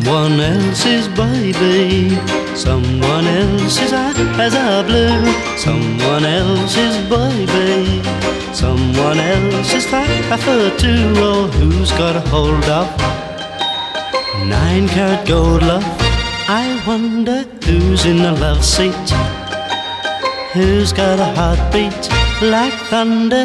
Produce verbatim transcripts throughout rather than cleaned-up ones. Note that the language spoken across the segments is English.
someone else's baby, someone else's eyes are blue, someone else's baby, someone else's five foot two. Oh, who's got a hold of nine carat gold love? I wonder who's in the love seat, who's got a heartbeat like thunder.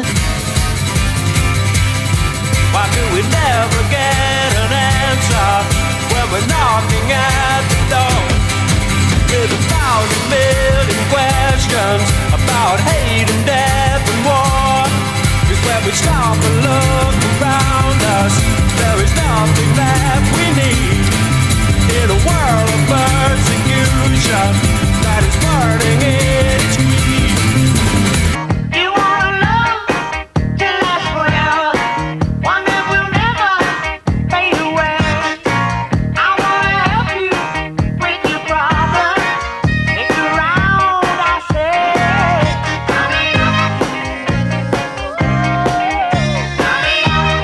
Why do we never get an answer when we're knocking at the door? With a thousand million questions about hate and death and war. Cause when we stop and look around us, there is nothing that we need. In a world of persecution that is burning its heat. You wanna love to last forever, one that will never fade away. I wanna help you with your problem. If you're around, I say, honey, honey,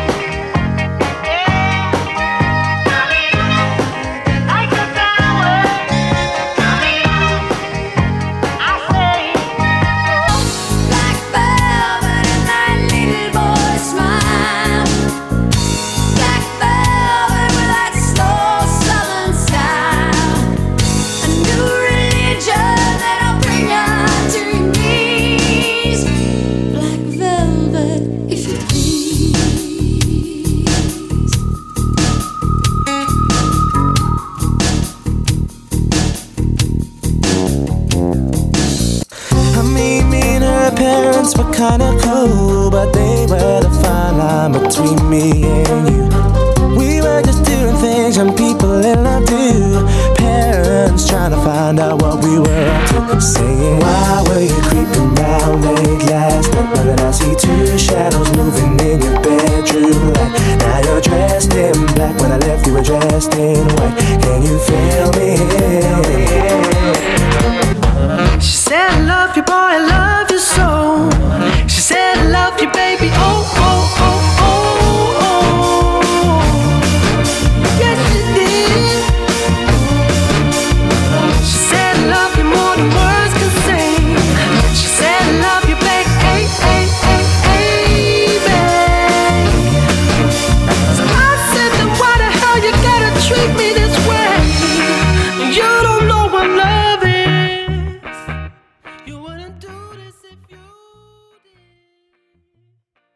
yeah, honey, like a flower, honey, I say. Black velvet and that little boy's smile. Black velvet with that slow southern style. A new religion that'll bring you to your knees. Black velvet, if you please. I mean, me and her parents were kinda cool, but they were the fine line between me and you. We were just doing things young people in love do. Parents trying to find out what we were up to, saying, why were you creeping round late last night? Now that I see two shadows moving in your bedroom light. Now you're dressed in black, when I left you were dressed in white. Can you feel me? She said, I love you, boy, I love you so. She said, I love you, baby, oh, oh, oh, oh, oh. Yes, she did. She said, I love you more than words can say. She said, I love you, baby, hey, hey, hey, hey, babe. So I said, then why the hell you gotta treat me this way? You don't know what love is. You wouldn't do this if you